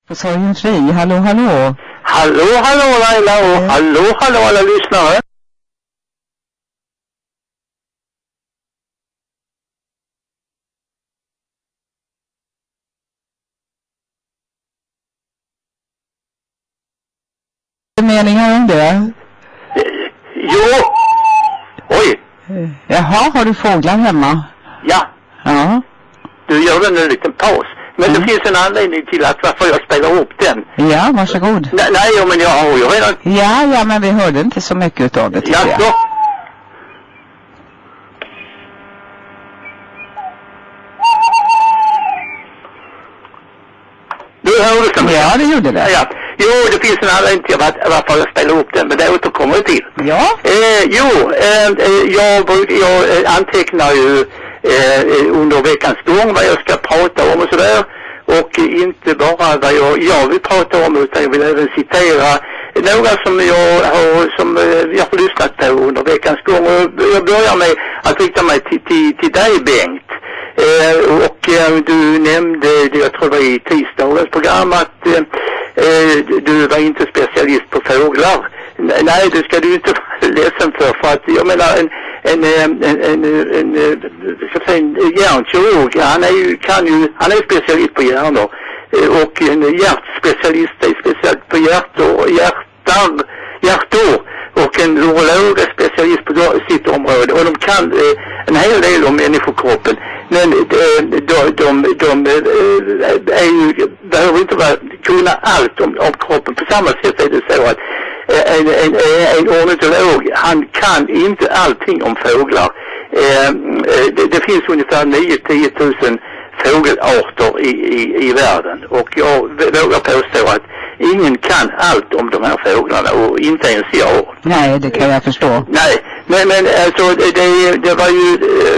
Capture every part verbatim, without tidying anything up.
Sorgen fri, hallå, hallå. Hallå, hallå Laila och mm. hallå, hallå alla lyssnare. Meningar om det? Jo. Oj. Jaha, har du fåglar hemma? Ja. Ja. Du gör en liten paus. Men mm. det finns en anledning till att varför jag spelar upp den. Ja, varsågod. Nej, nej men jag har ju redan... Ja, ja, men vi hörde inte så mycket av det, tycker ja, jag. Så. Du hörde som ja, det gjorde det. Ja. Jo, det finns en anledning till att, varför jag spelar upp den, men det återkommer jag till. Ja. Eh, jo, eh, jag, jag antecknar ju eh, under veckans gång vad jag ska prata om och sådär. Och inte bara vad jag, jag vill prata om, utan jag vill även citera några som jag har, som jag har lyssnat på under veckans gång. Och jag börjar med att rikta mig till, till, till dig, Bengt. Eh, och eh, du nämnde, jag tror det var i tisdagens program, att eh, du var inte specialist på fåglar. Nej, det ska du inte vara ledsen för, för att jag menar en en en en, en, en, så att säga, en hjärnkirurg, han är ju, kan ju, han är specialist på hjärnor, och en hjärtspecialist är speciellt på hjärtor, hjärtan, hjärtor, och en urolog är specialist på sitt område, och de kan eh, en hel del om människokroppen, men de, de, de, de är ju, behöver inte vara, kunna allt om, om kroppen. På samma sätt är det så att en, en, en ornitolog, han kan inte allting om fåglar. Eh, det, det finns ungefär nio till tio tusen fågelarter i, i, i världen, och jag vågar påstå att ingen kan allt om de här fåglarna, och inte ens jag. Nej, det kan jag förstå. Nej, men, men alltså det, det var ju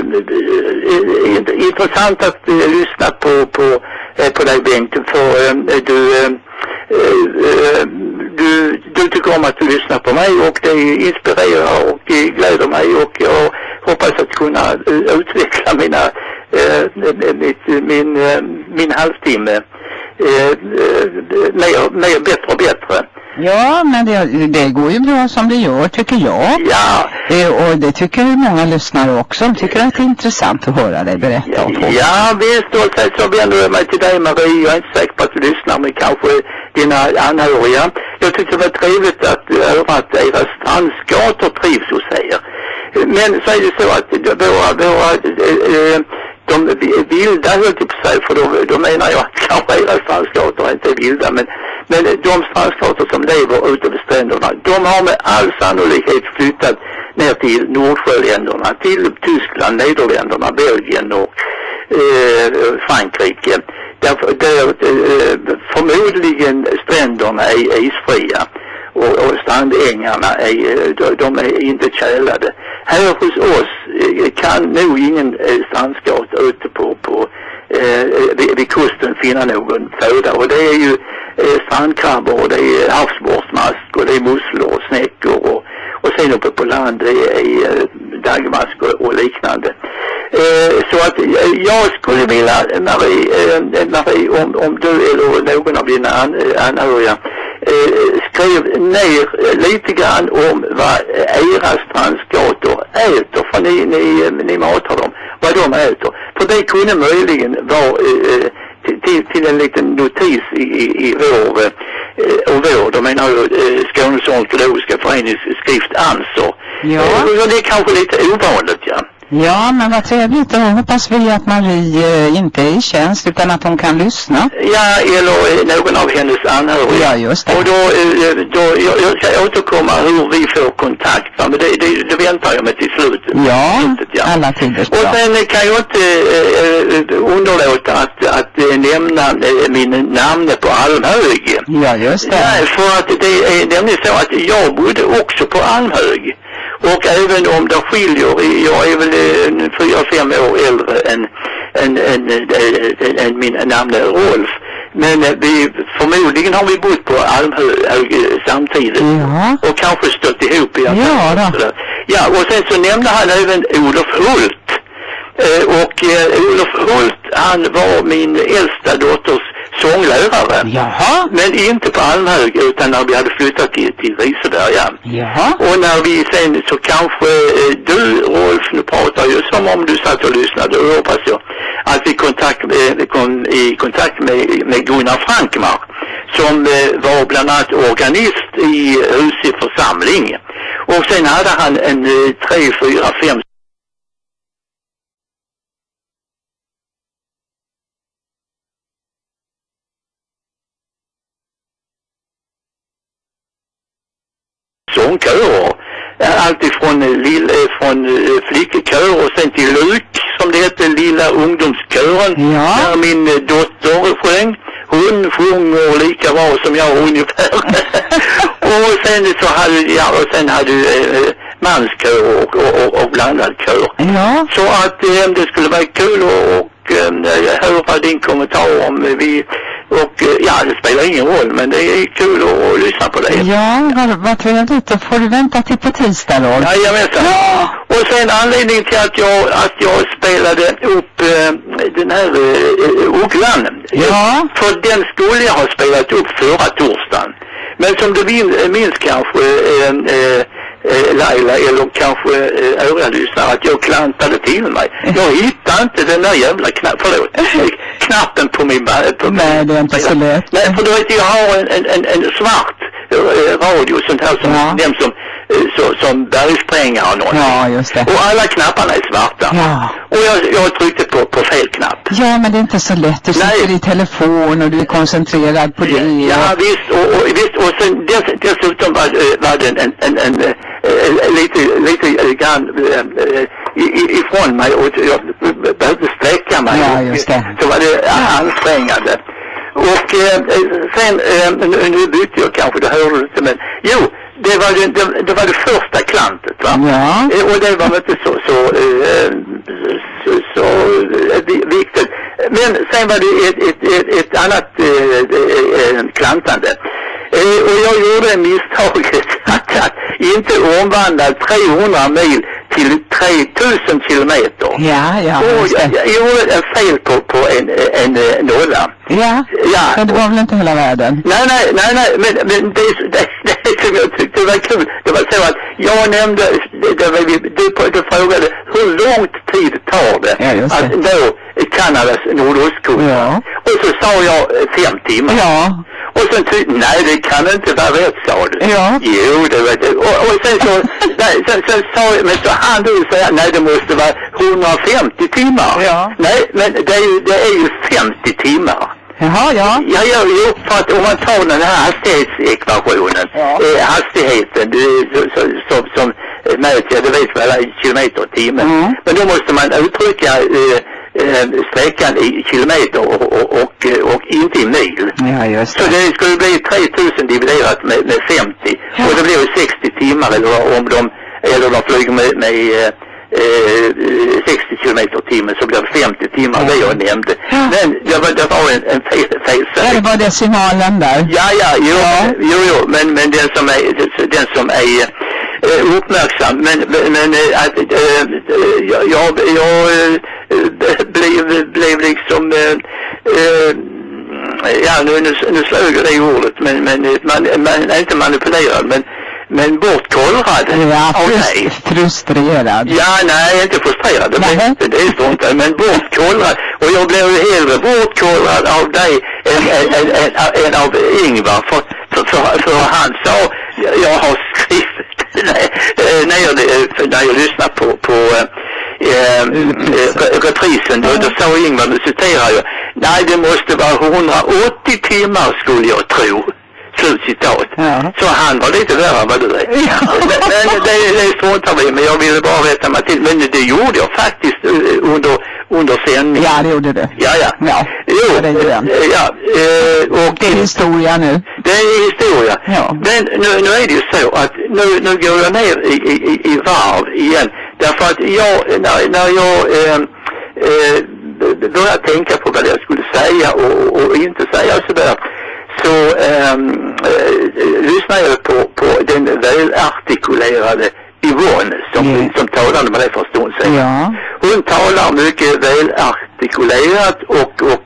äh, intressant att äh, lyssna på, på, äh, på dig, Bengt, för äh, du, äh, äh, du, du tycker om att du lyssnar på mig, och det inspirerar och det gläder mig, och jag hoppas att kunna äh, utveckla mina, äh, mitt, min, äh, min halvtimme äh, mer, mer bättre och bättre. Ja, men det, det går ju bra som det gör, tycker jag. Ja. Det, och det tycker många lyssnare också. De tycker att det är intressant att höra dig berätta ja, om det. Ja, visst. Och så vänder jag mig till dig, Marie. Jag är inte säker på att du lyssnar, men kanske dina anhöriga. Jag tyckte det var trevligt att höra att era strandskator trivs hos er. Men så är det så att våra, våra äh, de vilda, höll jag på sig, för då, då menar jag att kanske era strandskator inte är vilda, men Men de strandstater som lever ute vid stränderna, de har med all sannolikhet flyttat ner till Nordsjöländerna, till Tyskland, Nederländerna, Belgien och eh, Frankrike. Där, där eh, förmodligen stränderna är isfria, och, och strandängarna är, de, de är inte tjälade. Här hos oss eh, kan nog ingen eh, strandskata ute på, på eh, vid, vid kusten finna någon föda, och det är ju eh, strandkrabbor, och det är havsbordsmask, och det är musslor och snäckor, och, och sen uppe på land det är eh, dagmask och, och liknande. Eh, så att eh, jag skulle vilja, Marie, eh, Marie om, om du eller någon av dina an, anhöriga eh, skrev ner lite grann om vad era strandskator äter, för ni, ni, ni matar dem, vad de äter. För det kunde möjligen vara eh, till, till en liten notis i, i, i vår, eh, och vår, de menar ju eh, Skånes ornitologiska förenings skrift Ansor. Ja. Eh, det är kanske lite ovanligt, ja. Ja, men vad trevligt. Då hoppas vi att Marie eh, inte är i tjänst, utan att hon kan lyssna. Ja, eller eh, någon av hennes anhöriga. Ja, just det. Och då, eh, då jag, jag ska återkomma hur vi får kontakt, va? Men det, det, det väntar jag med till slut. Ja, slutet, ja. Alla tiders bra. Och sen kan jag inte eh, underlåta att, att eh, nämna eh, min namn på Almhög. Ja, just det. Ja, för att det är nämligen så att jag bodde också på Almhög. Och även om det skiljer, jag är väl en fyra, fem år äldre än, än, än, än, än min namn är Rolf. Men vi, förmodligen har vi bott på Almhög samtidigt. Ja. Och kanske stött ihop i alla ja, fall. Ja, och sen så nämnde han även Olof Hult. Eh, och eh, Olof Hult, han var min äldsta dotters sånglärare. Jaha. Men inte på Almhög utan när vi hade flyttat till, till Riseberga. Jaha. Och när vi sen så kanske eh, du Rolf, nu pratar ju som om du satt och lyssnade, och hoppas jag att vi kontakt, eh, kom i kontakt med, med Gunnar Frankmar som eh, var bland annat organist i Husi församling. Och sen hade han en eh, tre, fyra, fem sångkörer. Allt ifrån, lill, från flickekör och sen till Luk, som det heter, lilla ungdomskören. Ja. Där min dotter sjöng. Hon sjunger lika bra som jag ungefär. Och sen så hade, ja, och sen hade eh, manskör och, och, och, och blandad kör. Ja. Så att eh, det skulle vara kul och, och eh, höra din kommentar om vi. Och ja, det spelar ingen roll, men det är kul att, att lyssna på det. Ja, vad, vad trevligt. Då får du vänta till på tisdag då. Ja, jag vet. Ja. Och sen anledningen till att jag, att jag spelade upp äh, den här äh, Ugglan. Ja. För den skulle jag ha spelat upp förra torsdagen. Men som du minns kanske, äh, äh, Laila, eller kanske äh, övriga lyssnare, att jag klantade till mig. Jag hittade inte den där jävla knappen, förlåt, knappen på min... På Nej, det är inte så lätt. Nej, för du vet, jag har en, en, en svart äh, radio, sånt här som, ja. dem som, äh, så, som bergsprängare och någonting. Ja, just det. Och alla knapparna är svarta. Ja. Och jag, jag tryckte på, på fel knapp. Ja, men det är inte så lätt. Du sitter Nej. i telefon och du är koncentrerad på det. Ja, ja visst. Och, och, visst, och sen dess, dessutom var, var det en, en, en, en, en lite, lite grann äh, ifrån mig och jag behövde sträcka mig. Ja, just det. Så var det ansträngande. Och äh, sen, äh, nu, nu bytte jag kanske, det hörde du inte, men jo, det var det, det, det var det första klantet, va? Ja. Eh, och det var inte så, så, eh, så, så eh, viktigt. Men sen var det ett, ett, ett, ett annat eh, eh, klantande. Eh, och jag gjorde misstaget att, att inte omvandla trehundra mil till tre tusen kilometer. Ja, ja. Och jag, jag gjorde en fel på, på en, en, en nolla. Ja, ja, men det var väl inte hela världen? Nej, nej, nej, nej, men, men det, det, det som jag tyckte var kul, det var så att jag nämnde, det, det var, du, du frågade hur lång tid tar det, ja, just det. att nå Kanadas nordostkust. Ja. Och så sa jag fem timmar. Ja. Och sen tyckte nej, det kan inte vara rätt, sa du. Ja. Jo, det var det. Och, och sen så, nej, sen, sen sa jag, men så han du säga, nej, det måste vara hundrafemtio timmar. Ja. Nej, men det är ju, det är ju femtio timmar. Jaha, ja. Ja, jag är upp för att om man tar den här hastighetsekvationen, ja. eh, hastigheten det, så, så, som, som mäter, det vet man, kilometer i timmen. Mm. Men då måste man uttrycka eh, eh, sträckan i kilometer och, och, och, och inte i mil. Ja, just det. Så det skulle bli tre tusen dividerat med, med femtio. Ja. Och det blir ju sextio timmar, eller om de, eller de flyger med, med eh, sextio kilometer i timmen, så blir det femtio timmar, ja. Det jag nämnde. Ja. Men det var, det var en, en fel, fel ja, det var decimalen där. Ja, ja, jo, ja. jo, jo men, men den som är, den som är eh, uppmärksam, men, men att äh, jag, jag, jag äh, blev, blev liksom äh, ja, nu, nu, nu slår jag det ordet, men, men man, man är inte manipulerad, men men bortkollrad. Ja, frust, frustrerad. Ja, nej, inte frustrerad. Det, det, det är så inte, men bortkollrad. Och jag blev ju hellre bortkollrad av dig än, än, än, än, än av Ingvar. För, för, för, för han sa, jag har skrivit när, när, jag, när jag lyssnar på, på äh, äh, reprisen, då, då sa Ingvar, nu citerar jag, nej, det måste vara hundraåttio timmar skulle jag tro. Slutcitat. Ja. Så han var lite värre än vad du är. Ja. Men, men det, det struntar vi, men jag ville bara rätta mig till. Men det gjorde jag faktiskt uh, under, under sändning. Ja, det gjorde det. Ja, ja. Ja, jo, det är det. Ja, uh, och det är historia nu. Det är historia. Ja. Men nu, nu är det ju så att nu, nu går jag ner i, i, i varv igen. Därför att jag, när, när jag uh, uh, började tänka på vad jag skulle säga och, och inte säga sådär, så ähm, äh, lyssnar jag på, på den välartikulerade Yvonne som, mm. som talade med det för en stund sedan. Ja. Hon talar mycket välartikulerat och, och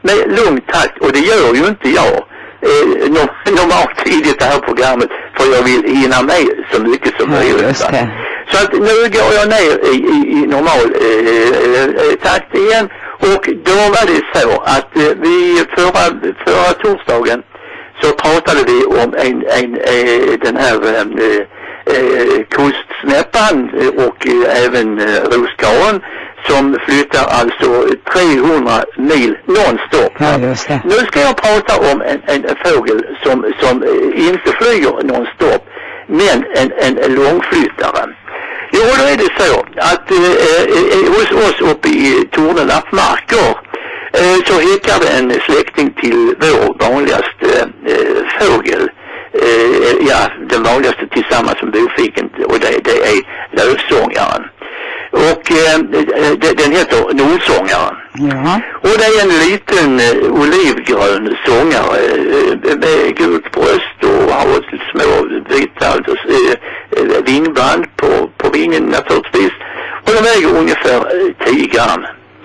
med lugn takt, och det gör ju inte jag eh, normalt tidigt det här programmet, för jag vill hinna med så mycket som möjligt. Ja, så att nu går jag ner i, i, i normal eh, eh, takt igen, och då var det så att eh, vi förra, förra torsdagen så pratade vi om en, en, eh, den här eh, eh, kustsnäppan och eh, även eh, roskaren som flyttar alltså trehundra mil nonstop. Ja, just det. Nu ska jag prata om en, en, en fågel som, som eh, inte flyger nonstop, men en, en, en långflyttare. Jo, då är det så att eh, eh, hos oss uppe i Torne lappmarker eh, så hickar det en släkting till vår vanligaste eh, fågel. Eh, ja, den vanligaste tillsammans med bofiken, och det, det är lövsångaren. Och eh, det, den heter nollsångaren. Ja. Och det är en liten eh, olivgrön sångare eh, med gult bröst och har små vita eh, vingband på, på vingen naturligtvis. Och den väger ungefär eh, tio gram.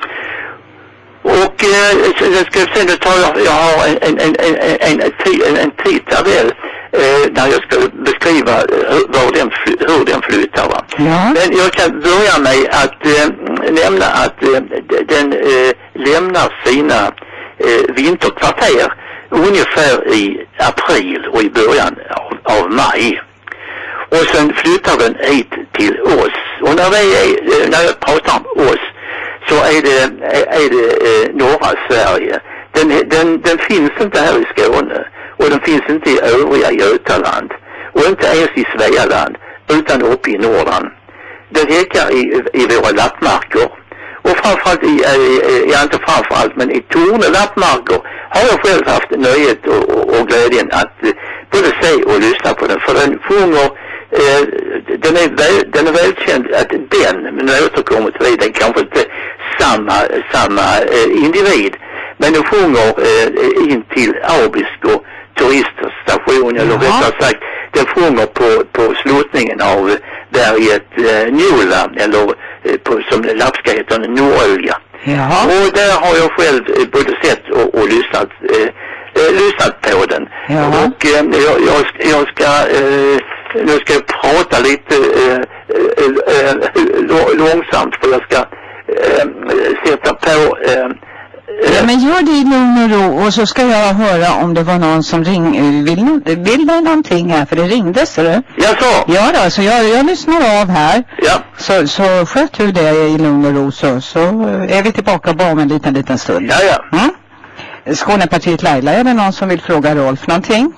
Och eh, jag ska sen ta jag, jag har en, en, en, en, en, en tidtabell eh, när jag ska beskriva hur, var den, hur den flyttar. Va? Ja. Men jag kan börja med att eh, nämna att eh, den eh, lämnar sina eh, vinterkvarter ungefär i april och i början av, av maj. Och sen flyttar den hit till oss. Och när, vi är, när jag pratar om oss så är det, är det eh, norra Sverige. Den, den, den finns inte här i Skåne, och den finns inte i övriga Götaland, och inte ens i Svealand, utan uppe i Norrland. Den häckar i, i våra lappmarker, och framförallt i, i, ja inte framförallt, men i Torne lappmarker har jag själv haft nöjet och, och, och glädjen att eh, både se och lyssna på den, för den sjunger. Eh, den, är väl, den är välkänd att den, men jag återkommer till det, den kanske inte samma, samma eh, individ, men den sjunger eh, in till Abisko turiststation, eller rättare sagt, den sjunger på, på sluttningen av berget eh, Njola, eller eh, på, som lappska heter Norrölja. Jaha. Och där har jag själv eh, både sett och, och lyssnat eh, eh, lyssnat på den. Jaha. Och eh, jag, jag, jag ska eh, nu ska jag prata lite eh, eh, eh, långsamt, för jag ska eh, sätta på eh, ja, men gör det i lugn och ro, och så ska jag höra om det var någon som ring, vill, vill det någonting här, för det ringdes, så det? Ja, så. Ja då, så jag, jag lyssnar av här. Ja. Så, så sköt du det i lugn och ro, så, så är vi tillbaka bara om en liten, liten stund. Ja, ja. Mm? Skånepartiet Laila, är det någon som vill fråga Rolf någonting?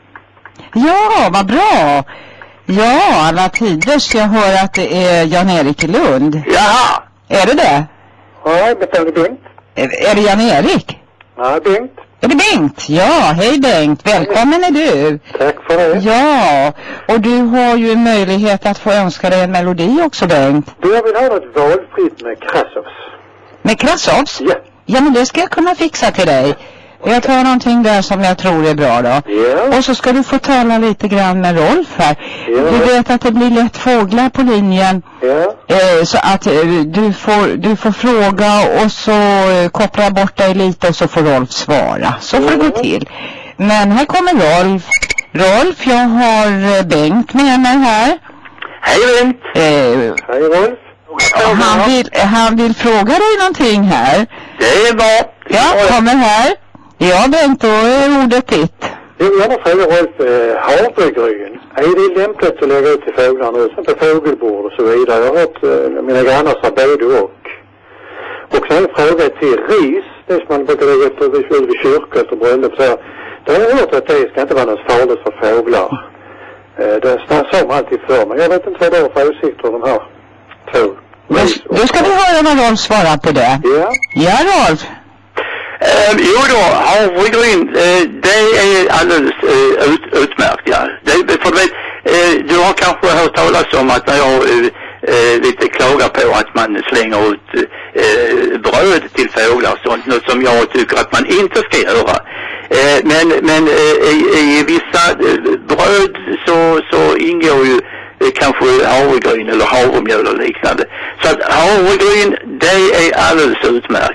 Ja, vad bra. Ja, alla tiders. Jag hör att det är Jan-Erik i Lund. Jaha. Är det det? Ja, det är Bengt. Är, är det Jan-Erik? Ja, Bengt. Är det Bengt? Ja, hej Bengt. Välkommen är du. Tack för det. Ja, och du har ju en möjlighet att få önska dig en melodi också, Bengt. Du, jag vill ha något valfritt med Krasovs. Med Krasovs? Ja. Ja, men det ska jag kunna fixa till dig. Jag tar någonting där som jag tror är bra då. Ja. Och så ska du få tala lite grann med Rolf här. Ja. Du vet att det blir lätt fåglar på linjen. Ja. Eh, så att eh, du, får, du får fråga och så eh, koppla bort dig lite och så får Rolf svara. Så får Ja. det gå till. Men här kommer Rolf. Rolf, jag har eh, Bengt med mig här. Hej Bengt. Eh, Hej Rolf. han, vill, han vill fråga dig någonting här. Det är bra. Ja, kommer här. Ja, Bengt, då är ordet ditt. Jag vill gärna fråga Rolf, eh, havregryn. Är det lämpligt att lägga ut till fåglar nu? Som på fågelbord och så vidare. Jag har hört eh, mina grannar sa både och. Och sen en fråga till ris. Det som man brukar lägga ut vid, vid kyrkor och bröllop. Så det har jag hört att det ska inte vara något farligt för fåglar. Eh, det sa man alltid för, men jag vet inte vad det är för åsikter de här två. Då, då ska vi höra vad Rolf svarar på det. Ja. Ja, Rolf. Eh, jo då, havregryn, eh, det är alldeles eh, ut, utmärkt, ja. Det, för du vet, eh, du har kanske hört talas om att när jag eh, lite klagar på att man slänger ut eh, bröd till fåglar och sånt, något som jag tycker att man inte ska göra. Eh, men men eh, i, i vissa eh, bröd så, så ingår ju eh, kanske havregryn eller havremjöl och liknande. Så att havregryn, det är alldeles utmärkt.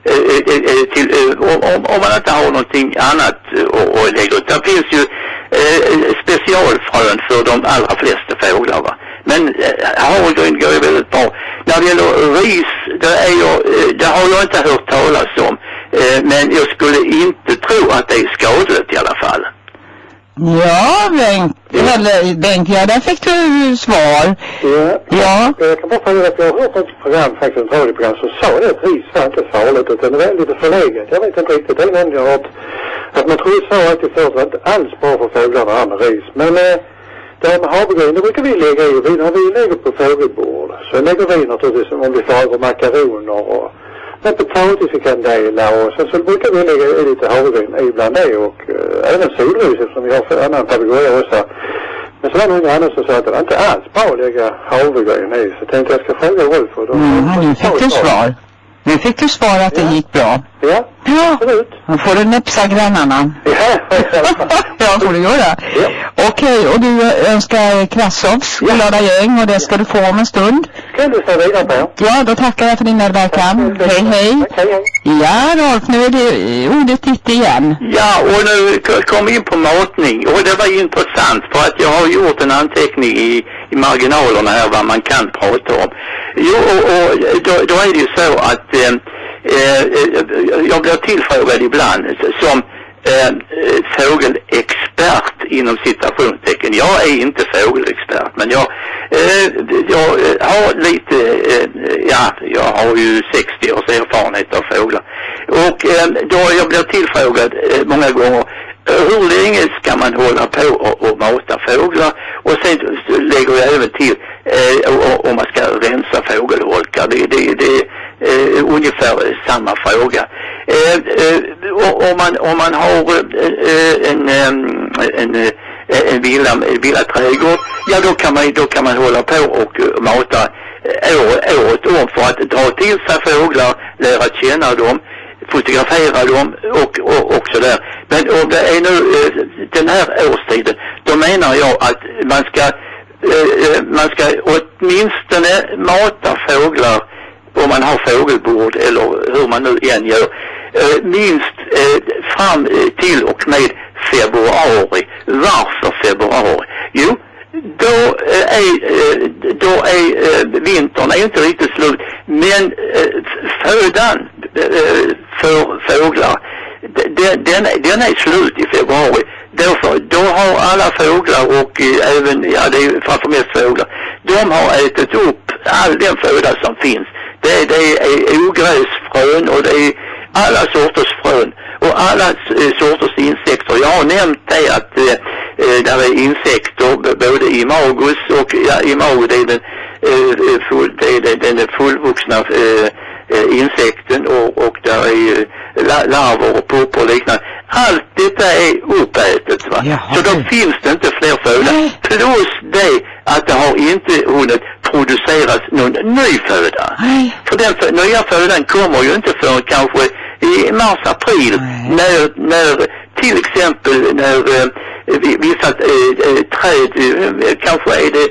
eh, eh, till, eh, om, om man inte har någonting annat att lägga ut. Det finns ju eh, specialfrön för de allra flesta fåglar, va? Men eh, havregryn går ju väldigt bra. När det gäller ris, det, är jag, eh, det har jag inte hört talas om. Eh, men jag skulle inte tro att det är skadligt i alla fall. Ja, Bengt, eller Bengt, ja, där fick du svar. Ja, ja. Jag kan bara säga att jag har hört ett program, faktiskt ett radioprogram, som sa det att ris var inte farligt, utan det var lite förlegat. Jag vet inte riktigt, det är nämligen att, att man tror så alltid så att det inte alls bra för fåglarna här med ris. Men eh, det här med havregryn, det brukar vi lägga i, vi, när vi lägger på fågelbord. Så lägger vi naturligtvis, om vi får över makaroner och med potatis vi kan dela, och sen så brukar vi lägga i lite havregryn ibland det, och äh, även solris som vi har för annan papegoja också. Men så var det någon annan som sa att det var inte alls bra att lägga havregryn i, så jag tänkte jag ska fråga Rolf. Mm, nu fick du svar. Nu fick du svar att det ja. gick bra. Ja, ja. absolut. Då får du näpsa grannarna. Ja, ja, får du göra. Ja. Okej, och du önskar Krassovs glada gäng, och det ska du få om en stund. Kan du säga vidare på? Ja, då tackar jag för din medverkan. Hej, hej. Tack, hej, hej. Ja, Rolf, nu är det ordet ditt igen. Ja, och nu kom vi in på matning, och det var intressant för att jag har gjort en anteckning i, i marginalerna här vad man kan prata om. Jo, och, och då, då är det ju så att eh, eh, jag blir tillfrågad ibland som eh, fågelexpert inom citationstecken. Jag är inte fågelexpert, men jag, eh, jag har lite, eh, ja, jag har ju sextio års erfarenhet av fåglar. Och eh, då jag blir tillfrågad eh, många gånger, hur länge ska man hålla på och, och mata fåglar? Och sen lägger jag även till eh, om man ska rensa fågelholkar. Det, det, det är eh, ungefär samma fråga. Eh, eh, om, man, om man har eh, en, en, en, en villa, villa trädgård, ja då kan man, då kan man hålla på och mata år, året om för att dra till sig fåglar, lära känna dem, fotografera dem och, och, och sådär. Men om det är nu eh, den här årstiden, då menar jag att man ska eh, man ska åtminstone mata fåglar om man har fågelbord eller hur man nu än gör. Eh, minst eh, fram till och med februari. Varför februari? Jo, då är, då är vintern är inte riktigt slut, men födan för fåglar den, den, den är slut i februari. Därför, då har alla fåglar och även, ja det är framför mest fåglar, de har ätit upp all den föda som finns. Det, det är ogräsfrön och det är alla sorters frön och alla eh, sorters insekter. Jag har nämnt det att eh, där är insekter både i magus och ja, i magus det är den, eh, full, det är den, den fullvuxna eh, insekten och, och där är eh, larver och puppor och liknande. Allt detta är uppätet, va? Jaha, så då det. Finns det inte fler föda. Nej. Plus det att det har inte hunnit produceras någon ny föda. Nej. För den för, nya födan kommer ju inte förrän kanske i mars-april när, när till exempel när eh, vissa eh, träd, eh, kanske är det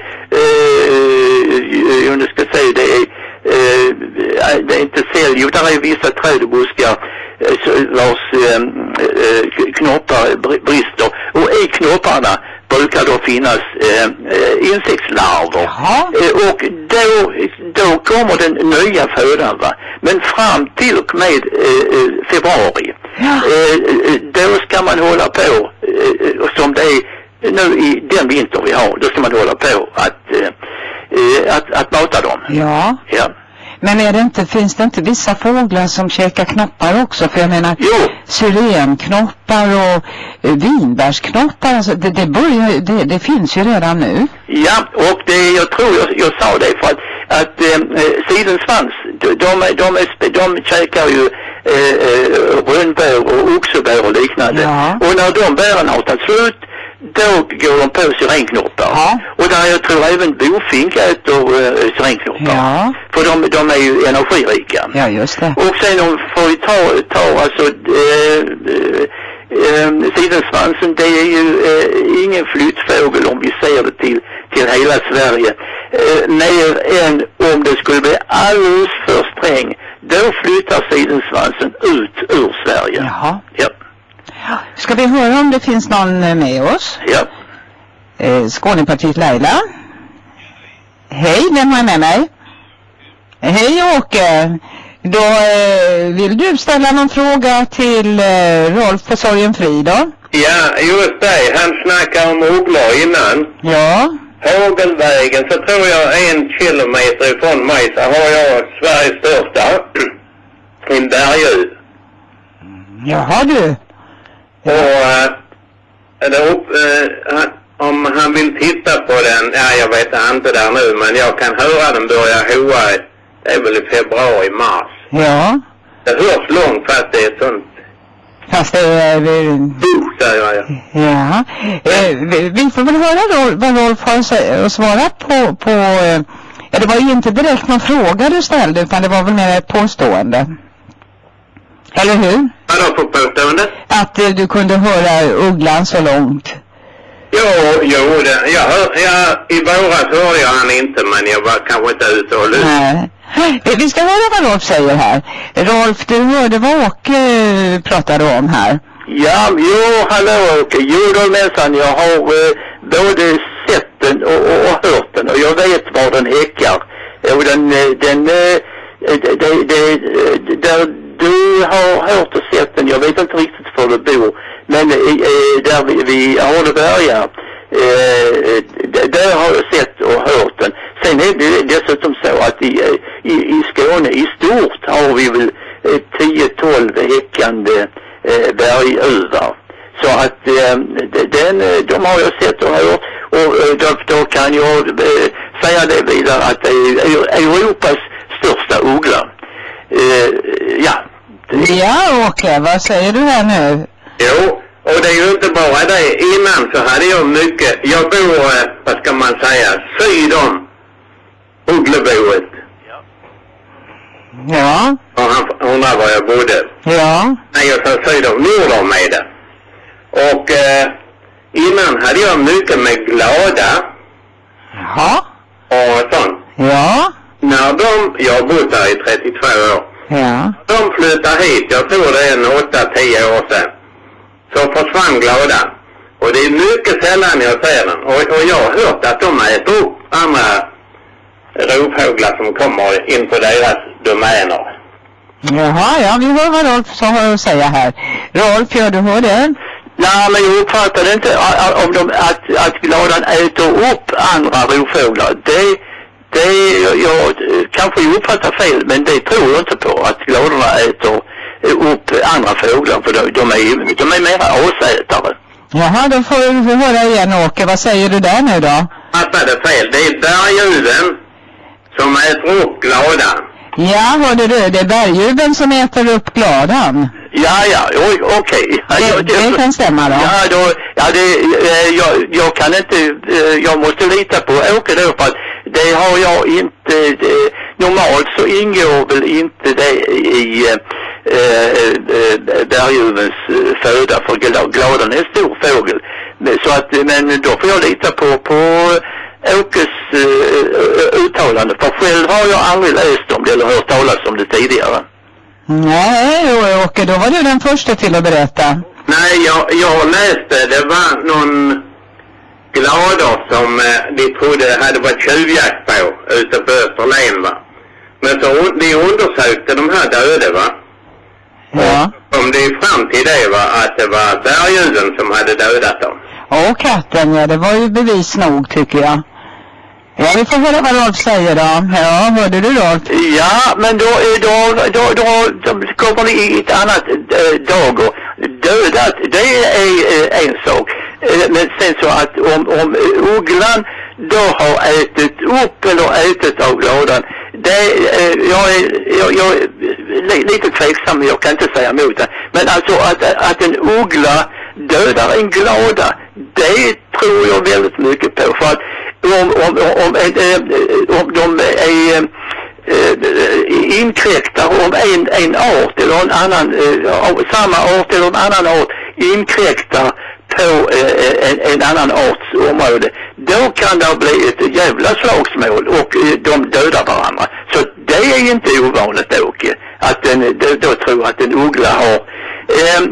eh, jag ska säga det är eh, det är inte sälj, utan det är vissa träd och buskar eh, vars eh, knoppar brister, och i knopparna brukar då finnas eh, insektslarver. Eh, och då, då kommer den nya födan, va? Men fram till och med eh, februari ja. eh, då ska man hålla på eh, som det är nu i den vinter vi har, då ska man hålla på att, eh, att, att mata dem. Ja. Ja. Men är det inte, finns det inte vissa fåglar som käkar knoppar också? För jag menar, jo. syrenknoppar och eh, vinbärsknoppar, alltså det, det, börjar, det, det finns ju redan nu. Ja, och det, jag tror jag, jag sa det för att, att eh, sidensvans, de, de, de, de käkar ju eh, rönnbär och oxebär och liknande. Ja. Och när de bären har tagit slut, då går de på syrenknoppar. Ja. Och där jag tror även bofink äter uh, syrenknoppar. Ja. För de, de är ju energirika. Ja, just det. Och sen de får ju ta, ta alltså äh, äh, sidensvansen, det är ju äh, ingen flyttfågel om vi ser det till, till hela Sverige. Äh, mer än om det skulle bli alldeles för sträng då flyttar sidensvansen ut ur Sverige. Jaha. Ja. Ska vi höra om det finns någon med oss? Ja. Eh, Skånepartiet Laila. Hej, vem har jag med mig? Hej Åke. Då eh, vill du ställa någon fråga till eh, Rolf på Sorgenfri då? Ja, just det. Han snackar om ugglor innan. Ja. Fågelvägen, så tror jag en kilometer ifrån mig så har jag Sveriges största en berguv. Jaha du. Och äh, det upp, äh, han, om han vill titta på den, ja jag vet inte där nu, men jag kan höra den börja hoa, det är väl i februari, mars. Ja. Det hörs långt fast det är sånt. Fast det är... Buch, säger jag. Ja. Eh, vi, vi får väl höra då vad Rolf har att svara på, på eh, ja, det var ju inte direkt någon fråga du ställde utan det var väl mer ett påstående. Eller hur? Vadå på påstående? Att eh, du kunde höra ugglan så långt. Jo, jo, det, jag hör, jag, i våras hörde jag han inte, men jag var kanske inte ute och lyssnade. Nej. Vi ska höra vad Rolf säger här. Rolf, du hörde vad Åke pratade om här. Ja, jo, hallå Åke. Jo, då minsann, jag har eh, både sett den och, och, och hört den. Och jag vet var den häckar. Och den, eh, den, eh, det, det, det, där du har hört och sett den, jag vet inte riktigt var du bor. Men eh, där vi, vi Arneberga, eh, där har jag sett och hört den. Sen är det dessutom så att i, i, i Skåne i stort har vi väl tio tolv häckande eh, berguvar. Så att eh, den, de har jag sett och hört. Och eh, då, då kan jag eh, säga det vidare att det är Europas största uggla. Eh, ja. Ja, Åke, vad säger du här nu? Jo, och det är ju inte bara det. Innan så hade jag mycket, jag bor, vad ska man säga, syd om Uggleboet. Ja. Och han undrar var jag bodde. Ja. Nej, jag sa syd om, nord om med det. Och eh, innan hade jag mycket med glada. Jaha. Och sånt. Ja. När de, jag har bott där i trettiotvå år. Ja. De flyttade hit, jag tror det är en åtta tio år sedan. Så försvann glada. Och det är mycket sällan jag ser den. Och, och jag har hört att de äter upp andra rovfåglar som kommer in på deras domäner. Jaha, ja, vi hör vad Rolf så har att säga här. Rolf, gör du hör det? Nej, men jag uppfattar inte om de, att, att gladan äter upp andra rovfåglar. Det, det, jag kanske uppfattar fel, men det tror jag inte på, att gladorna äter upp andra fåglar, för de, de är, de är mera asätare. Jaha, då får vi höra igen, Åke. Vad säger du där nu då? Fattade fel. Det är berguven som äter upp gladan. Ja, hörde du, det är berguven som äter upp gladan. Ja, ja, okej. Okay. Ja, det, det, det kan stämma då. Ja, då, ja det, jag, jag kan inte, jag måste lita på Åke då, för att det har jag inte, det, normalt så ingår väl inte det i äh, berguvens föda, för gladan är en stor fågel. Så att, men då får jag lita på, på Åkes uh, uttalande, för själv har jag aldrig läst om det eller hört talas om det tidigare. Nej, Åke, då var du den första till att berätta. Nej, jag, jag läste, det var någon glador som eh, de trodde hade varit tjuvjakt på ute på Österlen, va. Men så de undersökte de här döda, va. Ja. Och kom det fram till det, va, att det var berguven som hade dödat dem. Och katten, ja, det var ju bevis nog, tycker jag. Ja, vi får höra vad Rolf säger då. Ja, hörde du Rolf? Ja, men då, då, då, då, då kommer det i ett annat äh, dag och dödat, det är äh, en sak. Äh, men sen så att om, om ugglan då har ätit upp eller ätit av gladan, det, äh, jag, är, jag, jag är lite tveksam, jag kan inte säga emot det. Men alltså att, att en uggla dödar en glada, det tror jag väldigt mycket på. För att om, om, om, om de är äh, inkräktar om en, en art eller en annan, äh, samma art eller en annan art inkräktar på äh, en, en annan arts område, då kan det bli ett jävla slagsmål och äh, de dödar varandra. Så det är inte ovanligt, Åke, att den, då, då tror att en uggla har eh,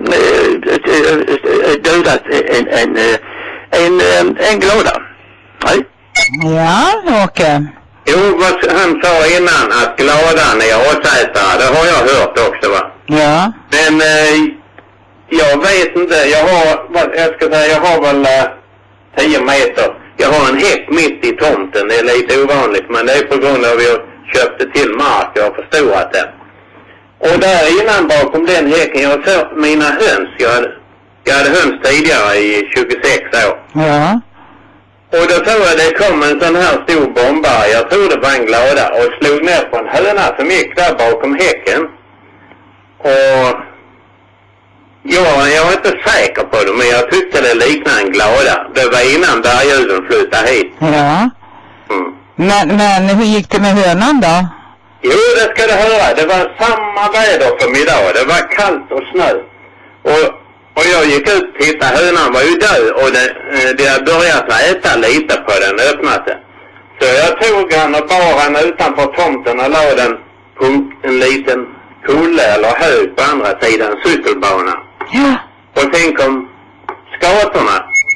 eh, dödat en, en, en, en, en glada. Nej? Ja, Åke. Jo, vad han sa innan att gladan är åsätare, det har jag hört också, va? Ja. Men eh, jag vet inte, jag har, vad jag ska säga, jag har väl eh, tio meter. Jag har en häck mitt i tomten, det är lite ovanligt, men det är på grund av att jag köpte till mark, jag har förstorat den. Och där innan bakom den häcken, jag såg mina höns, jag hade, jag hade höns tidigare i tjugosex år. Ja. Och då såg jag det kom en sån här stor bombare, jag tror det var en glada, och slog ner på en höna som gick där bakom häcken. Och ja, jag var inte säker på det, men jag tyckte det liknade en glada. Det var innan bergljuden flyttade hit. Ja. Mm. Men, men hur gick det med hönan då? Jo, det ska du höra. Det var samma väder för middag. Det var kallt och snö. Och, och jag gick ut och tittade. Hönan var ju död och det, det hade börjat äta lite på den öppnade. Så jag tog han och bar han utanför tomten och la den på en liten kulle eller hög på andra sidan cykelbana. Ja. Och sen kom skatorna.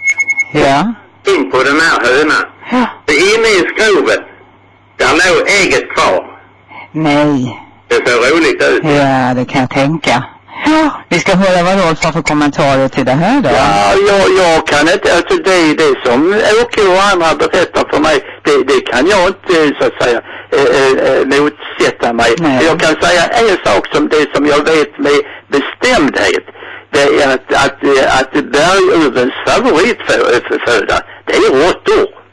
Ja. In på den här hönan. Ja. Inne i skrovet, där låg ägget kvar. Nej. Det ser roligt ut. Ja, det kan jag tänka. Ja. Vi ska höra vad Rolf har för kommentarer till det här då. Ja, jag, jag kan inte, alltså det, det som Åke och andra berättar för mig, det, det kan jag inte så att säga äh, äh, motsätta mig. Nej. Jag kan säga en sak som det som jag vet med bestämdhet, det är att, att, att berguvens favoritföda, det är råttor.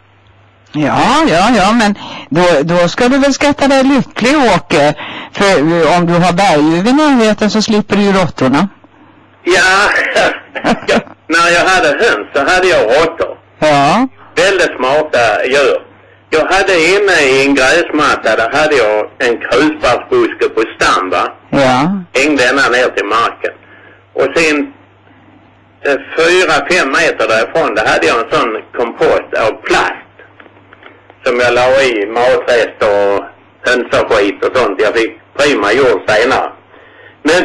Ja, ja, ja, men då, då ska du väl skatta dig lycklig, Åke. För om du har berguv i närheten så slipper du ju råttorna. Ja, ja, när jag hade höns så hade jag råttor. Ja. Väldigt smarta djur. Jag hade inne i en gräsmatta, där hade jag en krusbärsbuske på stam, va? Ja. Hängde ända ner till marken. Och sen eh, fyra, fem meter därifrån, där hade jag en sån kompost av plast. Som jag la i matrest och hönsaskit och sånt. Jag fick prima jord senare. Men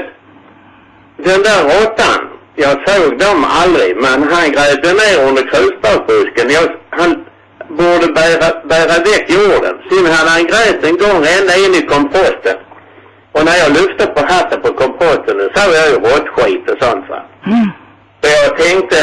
den där råttan, jag såg dem aldrig, men han grävde ner under krusbärsbusken. Jag, han borde bära, bära väck jorden. Sen hade han grävt en gång ända in i komposten. Och när jag lyfte på hatten på komposten så såg jag ju råttskit och sånt, va. Mm. Så jag tänkte,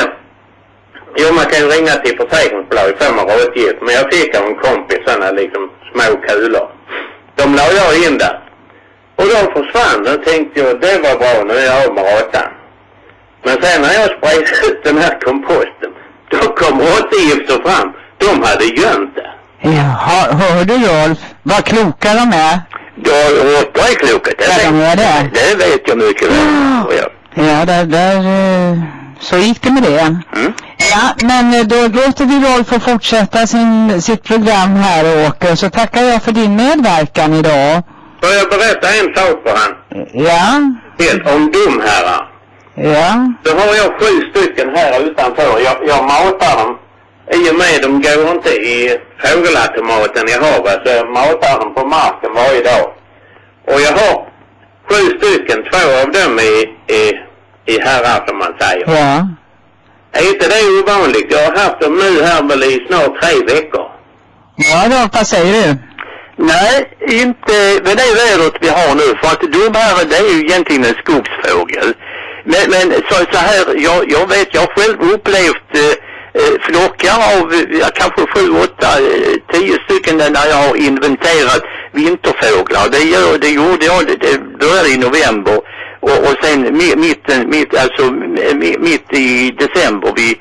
jo, man kan ju ringa till försäkringsbolaget för man råttgift, men jag fick av en kompis sådana liksom små kulor. De la jag in där. Och de försvann, då tänkte jag, det var bra, nu är jag av med råttan. Men sen när jag spred ut den här komposten, då kom råttgifter fram. De hade gömt det. Jaha, hör du Rolf? Vad kloka de är. Ja, råttor är kloka. Det, Ja, de är det. det vet jag mycket väl. Ja, Ja, ja där, där, eh, så gick det med det. mm. Ja, men eh, då låter vi Rolf få fortsätta sin, sitt program här, Åke. Så tackar jag för din medverkan idag. Får jag berätta en sak för han? Ja. Helt om domherrar. Ja. Då har jag sju stycken här utanför. Jag, jag matar dem. I och med de går inte i fågelautomaten jag har, så jag matar dem på marken varje dag. Och jag har sju stycken, två av dem i, i, i herrar som man säger. Ja. Är inte det ovanligt? Jag har haft dem nu här väl i snart tre veckor. Ja, Rolf, vad säger du? Nej, inte med det vädret vi har nu, för att domherre, det är ju egentligen en skogsfågel. Men, men så, så här, jag, jag vet, jag har själv upplevt eh, flockar av eh, kanske sju, åtta, eh, tio stycken när jag har inventerat vinterfåglar. Det, gör, det gjorde jag, det, det började i november och, och sen mitt, mitt, alltså, mitt i december vid,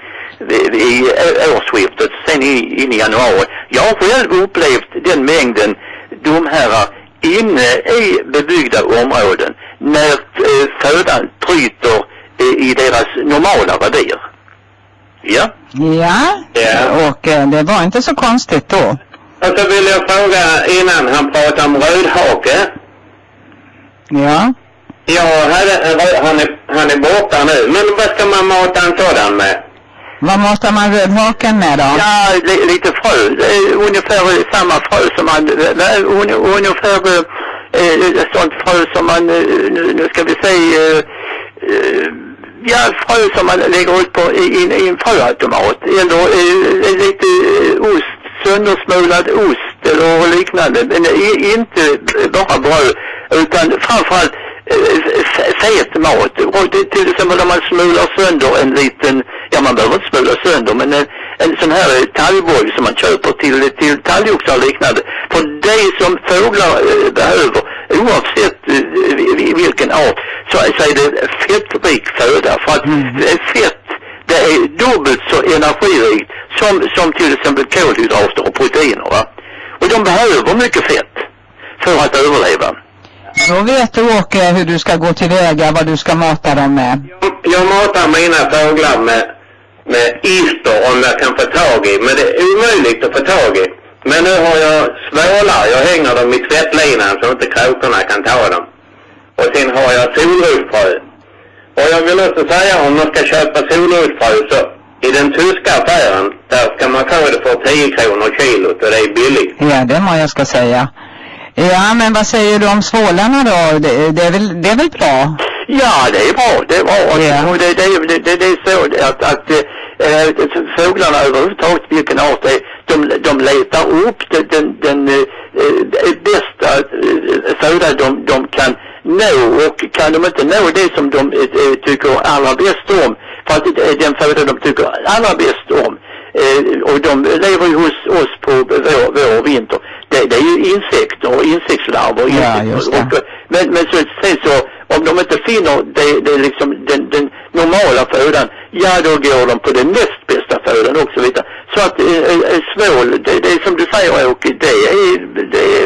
i årsskiftet, sen in i januari. Jag har själv upplevt den mängden domherrar inne i bebyggda områden när eh, födan tryter eh, i deras normala revir. Ja? Ja, Ja. och eh, det var inte så konstigt då. Och så vill jag fråga innan han pratade om rödhake. Ja. Ja, hade, han, är, han är borta nu. Men vad ska man mata en sådan med? Vad måste man rödhaken med då? Ja, li, lite frö. Det är ungefär samma frö som man, un, ungefär eh, sånt frö som man, eh, nu, nu ska vi säga, eh, eh, ja, frö som man lägger ut på i, i, i en fröautomat. Eller eh, lite eh, ost, söndersmulad ost eller liknande. Men eh, inte bara bröd, utan framförallt fet mat. Och det, till exempel när man smular sönder en liten, ja man behöver inte smula sönder, men en, en sån här talgboll som man köper till, till talgoxar och liknande. För det som fåglar eh, behöver, oavsett eh, vilken art, så, så är det fettrik föda. För att mm. fett, det är dubbelt så energirikt som, som till exempel kolhydrater och proteiner. Va? Och de behöver mycket fett för att överleva. Då vet du, Åke, hur du ska gå tillväga, vad du ska mata dem med. Jag, jag matar mina fåglar med, med ister om jag kan få tag i. Men det är omöjligt att få tag i. Men nu har jag svålar. Jag hänger dem i tvättlinan så inte kråkorna kan ta dem. Och sen har jag solrosfrö. Och jag vill också säga, om man ska köpa solrosfrö så i den tyska affären, där ska man få det för tio kronor kilot och det är billigt. Ja, det må jag ska säga. Ja, men vad säger du om svålarna då? Det, det, är, väl, det är väl bra? Ja, det är bra. Det är bra. Ja. Och det, det, det, det, det är så att, att äh, fåglarna överhuvudtaget, vilken art det är, de, de letar upp den, den, den äh, bästa äh, föda de, de kan nå. Och kan de inte nå det som de äh, tycker allra bäst om, för att det är den föda de tycker allra bäst om, äh, och de lever ju hos oss på vår, vår vinter. Det, det är ju insekter och insektslarver. Ja, just det. Och, men, men så, sen så, om de inte finner det, det är liksom den, den normala födan, ja då går de på den näst bästa födan också. Vet så att äh, svål, det, det är som du säger, Åke, det är, det är,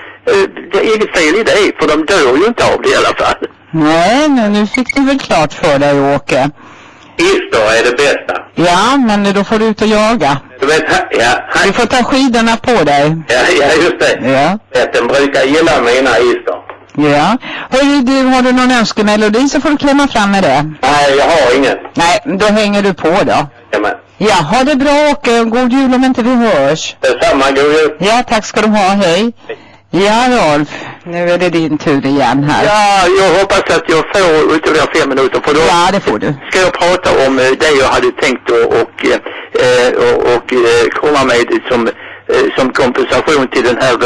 det är inget fel i det, för de dör ju inte av det i alla fall. Nej, men nu fick du väl klart för dig, Åke. Ister är det bästa. Ja, men då får du ut och jaga. Du vet, ja, han... Du får ta skidorna på dig. Ja, ja just det. Ja. Den brukar gilla mina ister. Ja. Hörru du, har du någon önskemelodi så får du klämma fram med det. Nej, jag har ingen. Nej, då hänger du på då. Jamen. Ja, ha det bra och god jul om inte vi hörs. Detsamma, god jul. Ja, tack ska du ha, hej. Ja, Rolf, nu är det din tur igen här. Ja, jag hoppas att jag får ytterligare fem minuter, för då ja, det får du. Ska jag prata om det jag hade tänkt och, och, och, och komma med som, som kompensation till den här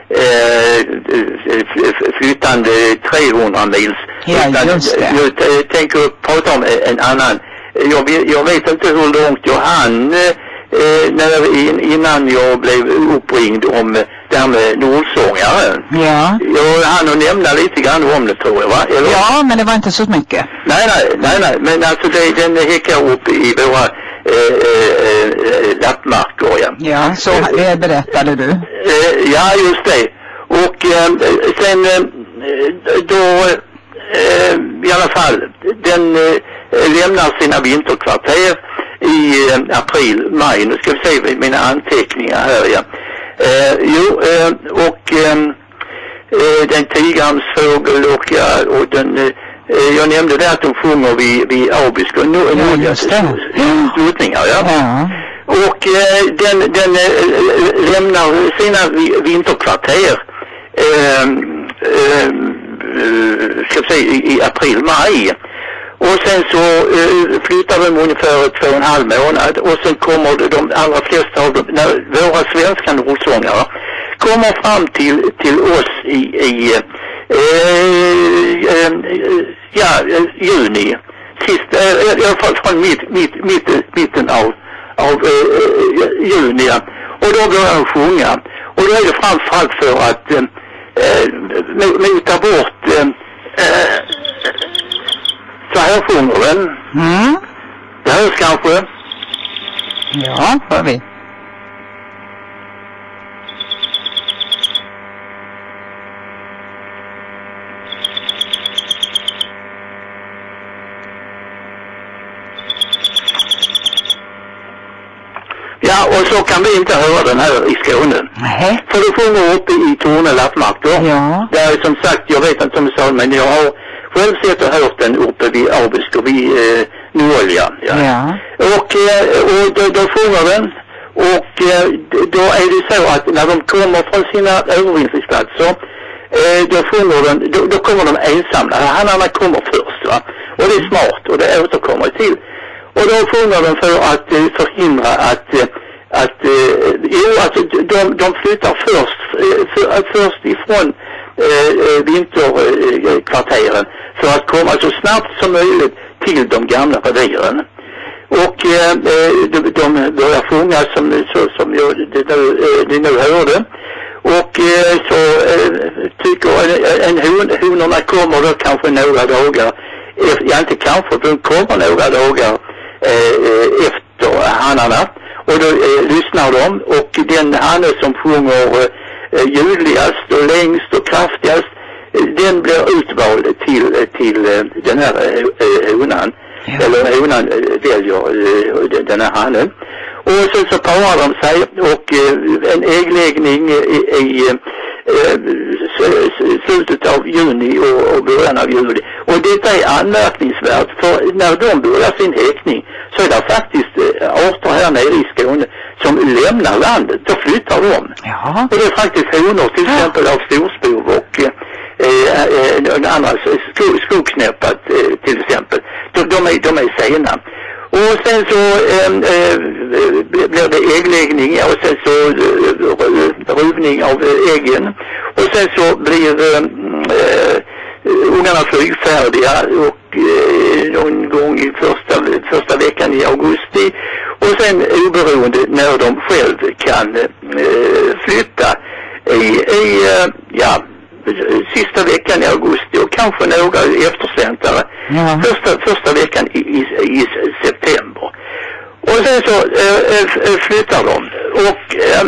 flyttande trehundra mils. Ja, just det. Jag tänker prata om en annan. Jag vet, jag vet inte hur långt jag hann Eh, när, innan jag blev uppringd om det här med Nordsångaren. Ja. Jag hann att nämna lite grann om det, tror jag, va? Eller? Ja, men det var inte så mycket. Nej, nej, nej, nej. Men alltså det, den häckar upp i våra eh, eh, lappmarker, ja. Ja, så det berättade du. Eh, ja, just det. Och eh, sen eh, då eh, i alla fall, den eh, lämnar sina vinterkvarter i eh, april, maj. Nu ska vi se mina anteckningar här, ja. Eh, jo, eh, och eh, den tigerhamsfågel och, ja, och den, eh, jag nämnde det att de sjunger vid, vid Abisko och no, ja, just det. Slutningar, ja. Ja. Och eh, den, den eh, lämnar sina vinterkvarter eh, eh, ska vi säga i, i april, maj. Och sen så uh, flyttar de ungefär två och en halv månad. Och sen kommer de allra flesta av dem, när våra svenska nordsångare kommer fram till, till oss i, i uh, uh, uh, ja, uh, juni. Sist, uh, i alla fall från mitt, mitt, mitt, mitten av, av uh, juni. Ja. Och då börjar de sjunga. Och då är det framförallt för att uh, uh, mota bort uh, uh, så här sjunger den. Mm. Det hörs kanske. Ja, hör vi. Ja, och så kan vi inte höra den här i Skåne. Nej. För du sjunger uppe i Torne lappmark då. Ja. Där är som sagt, jag vet inte om du sa, men jag har själv sett och hört den uppe vid Abisko, vid eh, Nolja. Ja. Ja. Och, eh, och då, då sjunger den. Och eh, då är det så att när de kommer från sina övervinstringsplatser eh, då sjunger de, då, då kommer de ensamma. Hannarna kommer först, va? Och det är smart, och det återkommer till. Och då sjunger de för att eh, förhindra att eh, att eh, jo, alltså de, de flyttar först eh, för, först ifrån eh, vinterkvarteren för att komma så snabbt som möjligt till de gamla reviren. Och eh, de, de börjar sjunga som, så, som jag det, det nu hörde. Och eh, så eh, tycker en, en hon, honorna kommer då kanske några dagar, ja inte kanske, de kommer några dagar eh, efter hannarna. Och då eh, lyssnar de, och den hanne som sjunger eh, ljudligast och längst och kraftigast, eh, den blir utvald till, till eh, den här eh, honan. Ja. Eller honan eh, väljer eh, den här hannen. Och så, så parar de sig, och eh, en äggläggning i, i eh, slutet av juni och, och början av juli. Och det är anmärkningsvärt, för när de börjar sin häckning så är det faktiskt eh, arter här nere i Skåne som lämnar landet, då flyttar de. Ja. Och det är faktiskt honor till exempel av storspov och eh, eh, andra skog, skogsnäppat eh, till exempel. De, de, är, de är sena. Och sen så eh, eh, blir det äggläggning, och sen så eh, ruvning av äggen. Och sen så blir eh, eh, ungarna flygfärdiga, och eh, någon gång i första, första veckan i augusti. Och sen oberoende när de själv kan eh, flytta i, i eh, ja, sista veckan i augusti, och kanske några eftersläntare ja. första, första veckan i, i, i september. Och sen så äh, flyttar de, och, äh,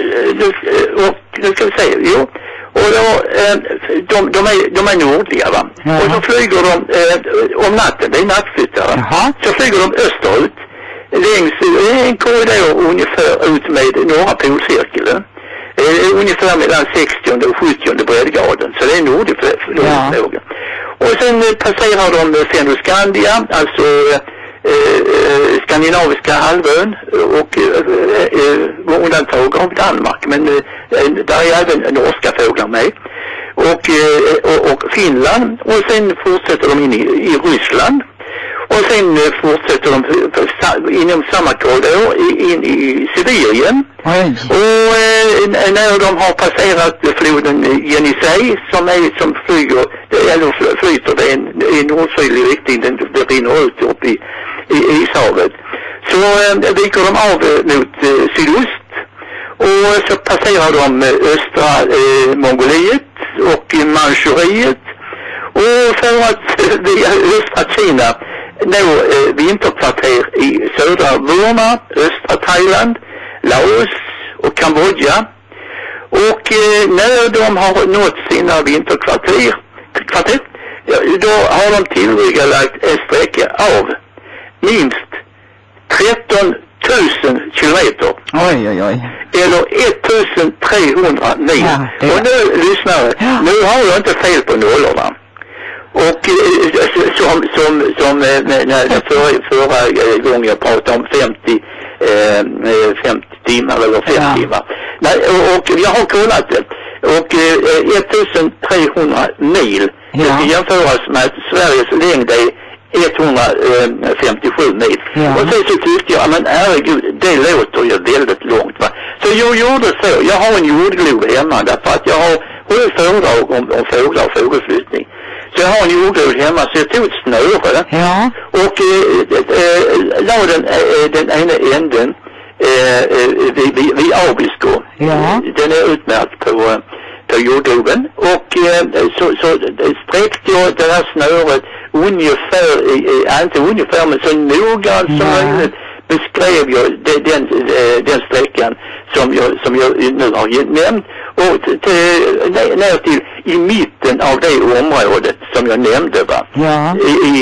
och nu ska vi se, jo, och då, äh, de, de, är, de är nordliga, va? Ja. Och så flyger de äh, om natten, det är nattflyttare. Jaha. Så flyger de österut längs en korridor ungefär ut med norra polcirkeln. Eh, ungefär mellan sextionde och sjuttionde breddgraden, så det är nordlig flödesfråga. Ja. Och sen eh, passerar de Fennoskandia, alltså eh, eh, skandinaviska halvön, och eh, eh, undantag av Danmark, men eh, där är även norska fåglar med, och, eh, och, och Finland, och sen fortsätter de in i, i Ryssland. Och sen uh, fortsätter de uh, inom samma korridor in i Sibirien. Oj. Och uh, när de har passerat floden Jenisej, som är som flyger, eller flyter, det är en, en nordsydlig riktning, den, den rinner ut upp i, i ishavet. Så uh, viker de av uh, mot uh, sydost, och så passerar de uh, östra uh, Mongoliet och uh, Manchuriet, och för att uh, via östra Kina nå eh, vinterkvarter i södra Burma, östra Thailand, Laos och Kambodja. Och eh, när de har nått sina vinterkvarter, kvarter, då har de tillryggalagt en sträcka av minst tretton tusen kilometer. Oj, oj, oj. Eller ettusen trehundra mil. Ja, det... Och nu, lyssnare, ja. Nu har jag inte fel på nollorna. Och som, som, som när förra, förra gången jag pratade om femtio, eh, femtio timmar eller fem ja. timmar. Nej, och, och jag har kollat det. Och eh, ettusen trehundra mil, ja. Det ska jämföras med att Sveriges längd är etthundrafemtiosju mil. Ja. Och sen så tyckte jag, men herregud, det låter ju väldigt långt, va. Så jag gjorde så, jag har en jordglob hemma, därför att jag har hållit föredrag om, om fåglar och fågelflyttning. Så jag har en jordglob hemma, så jag tog ett snöre, ja. Och eh, eh, la den, eh, den ena änden eh, vid, vid, vid Abisko. Ja. Den är utmärkt på, på jordgloben. Och eh, så, så sträckte jag det här snöret ungefär, eh, inte ungefär, men så noggrant som ja. möjligt beskrev jag den, den, den sträckan som jag, som jag nu har nämnt, och till, ner till i mitten av det området som jag nämnde, va? Ja. I, i,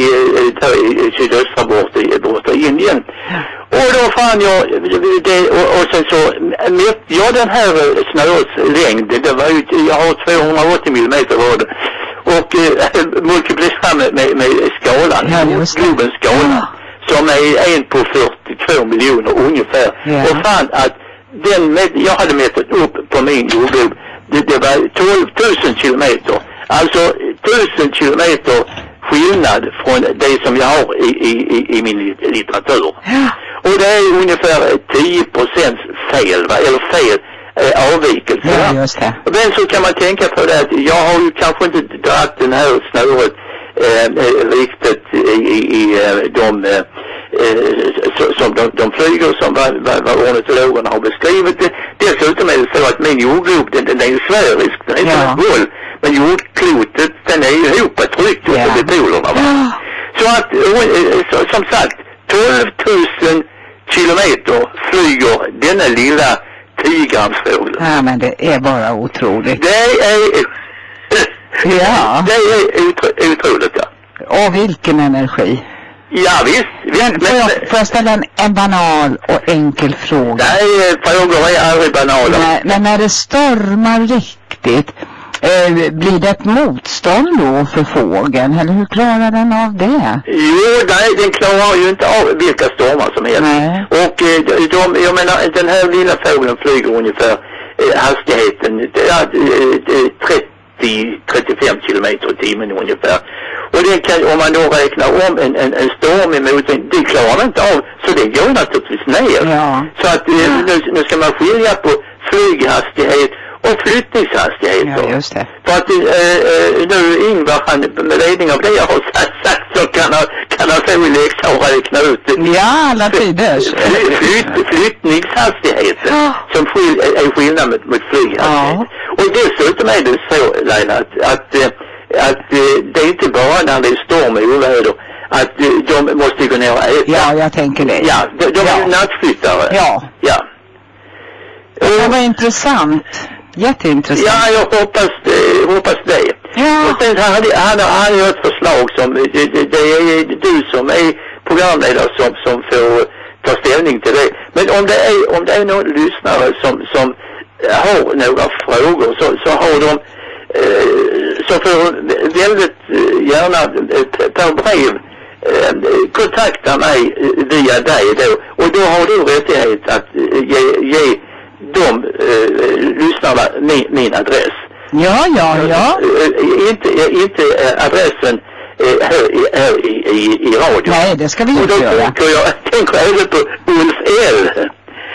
i sydöstra bort i, bort i Indien. Och då fann jag det, och, och sen så mätte jag den här snörets längd, det var ju, jag har tvåhundraåttio millimeter var det, och äh, multiplicerade med, med, med skalan, ja, globens skala, ja. Som är en på fyrtiotvå miljoner ungefär, ja. Och fann att den med, jag hade mätt upp på min jordglob det, det var tolv tusen kilometer. Alltså tusen kilometer skillnad från det som jag har i, i, i min litteratur. Ja. Och det är ungefär tio procent fel, va? Eller fel eh, avvikelse. Ja, just det. Men så kan man tänka på det att jag har ju kanske inte dragit den här snöret eh, riktigt i, i, i de eh, så, som de, de flyger som vad, vad, vad ornitologerna har beskrivit. Dessutom är det så att min jordglob, den, den är ju sfärisk, den är inte Ja. en boll. Men jordklotet, den är ju ihoptryckt Ja. på polerna, va? Ja. Så att, så, som sagt, tolv tusen kilometer flyger denna lilla tio-gramsfågel. Ja, men det är bara otroligt. Det är... Ja. Det är otro, otroligt, ja. Och vilken energi. Ja, visst. visst Men får jag, får jag ställa en, en banal och enkel fråga? Nej, frågor är aldrig banala. Nej, men när det stormar riktigt, eh, blir det ett motstånd då för fågeln? Eller hur klarar den av det? Jo, nej, den klarar ju inte av vilka stormar som helst. Nej. Och eh, de, de, jag menar, den här lilla fågeln flyger ungefär eh, hastigheten ja, eh, trettio till trettiofem kilometer i timmen ungefär. Och det kan, om man då räknar om en, en, en storm emot den, det klarar man inte av, så det går naturligtvis ner. Ja. Så att eh, nu, nu ska man skilja på flyghastighet och flyttningshastighet. Ja, just det. För att äh, nu Ingvar, han med ledning av det jag har sagt, så kan han, kan han få i läxa och räkna ut Ja, alla tiders. fly, flytt, flyttningshastigheten Ja. som skil, är skillnad mot, mot flyghastighet. Ja. Och dessutom är det så, Leila, att, att, att det är inte bara när det är storm och oväder att de måste gå ner och äta. Ja, jag tänker det. Ja, de, de är Ja. ju nattflyttare. Ja. Ja. Det var intressant. Jätteintressant. Ja, jag hoppas, eh, hoppas det. Ja. Och sen han hade han, han har ett förslag som, det, det, det är du som är programledare som, som får ta ställning till det. Men om det är, om det är någon lyssnare som, som har några frågor så, så har de, eh, så får väldigt gärna eh, per brev eh, kontakta mig via dig då. Och då har du rättighet att ge, ge de eh, lyssnarna min, min adress. Ja, ja, ja. Uh, inte, inte uh, adressen uh, här, i, här i, i, i radio. Nej, det ska vi och inte då göra. tänker jag, tänker även på Ulf L.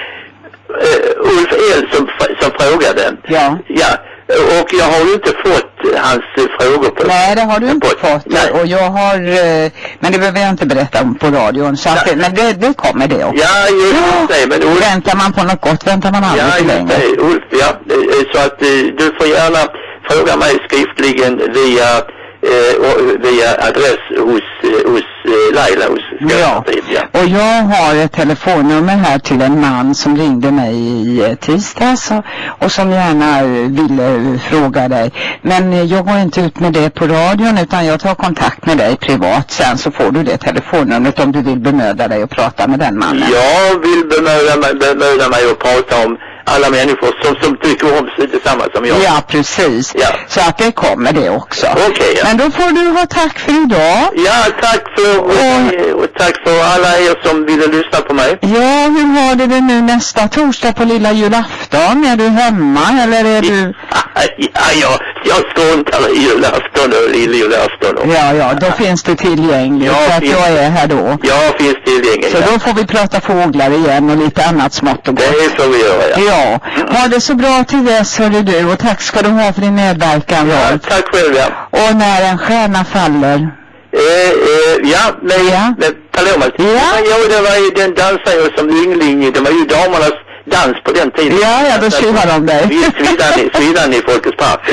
Uh, Ulf L som, som frågade. Ja. Ja. Och jag har ju inte fått hans uh, frågor på. Nej, det har du inte på, fått. Nej. Och jag har, eh, men det behöver jag inte berätta om på radion. Så att, Ja. men det, det kommer det också. Ja, just Ja. det. Men Ulf, Väntar man på något gott, väntar man aldrig ja, för just länge. det. Ulf, ja. Uh, Så att uh, du får gärna fråga mig skriftligen via eh, och via adress hos, eh, hos eh, Laila hos Ja. ja. Och jag har ett telefonnummer här till en man som ringde mig i eh, tisdags och, och som gärna eh, ville eh, fråga dig. Men eh, jag går inte ut med det på radion utan jag tar kontakt med dig privat sen, så får du det telefonnumret om du vill bemöda dig och prata med den mannen. Jag vill bemöda mig, bemöda mig och prata om alla människor som, som tycker om sig detsamma som jag. Ja, precis. Ja. Så att det kommer det också. Okej, ja. Men då får du ha tack för idag. Ja, tack för och, och tack för alla er som ville lyssna på mig. Ja, hur har du det nu nästa torsdag på lilla julafton? Är du hemma eller är du... Ja, jag, jag struntar i julafton och lilla julafton. Och, Ja, ja, då finns du tillgänglig Ja, så att finns- jag är här då. jag finns tillgänglig. Så då får vi prata fåglar igen och lite annat smått och gott. Det får vi göra, ja. Ja, ha det så bra till dess hörde du och tack ska du ha för din medverkan. Ja, Rolf. tack själv, ja. Och när en stjärna faller. Eh, eh, ja, med, Ja. med Palomas. Ja. ja, det var ju den dansade jag som yngling. Det var ju damernas dans på den tiden. Ja, ja, då tjuvar de dig. Svidan i, svidan i Folkets park.